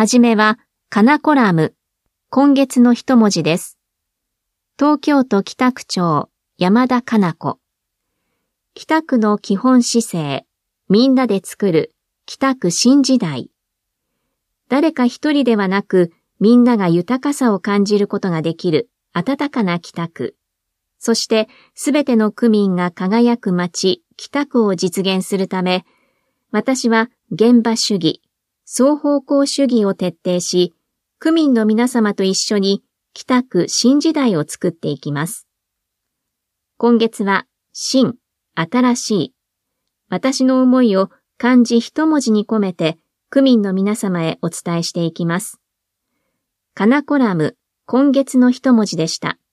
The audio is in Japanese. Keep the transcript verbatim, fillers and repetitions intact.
はじめは、かなコラム、今月の一文字です。東京都北区長、山田かな子。北区の基本姿勢、みんなで作る北区新時代。誰か一人ではなく、みんなが豊かさを感じることができる温かな北区。そして、すべての区民が輝く街、北区を実現するため、私は現場主義、双方向主義を徹底し、区民の皆様と一緒に北区新時代を作っていきます。今月は、新、新しい。私の思いを漢字一文字に込めて、区民の皆様へお伝えしていきます。かなコラム、今月の一文字でした。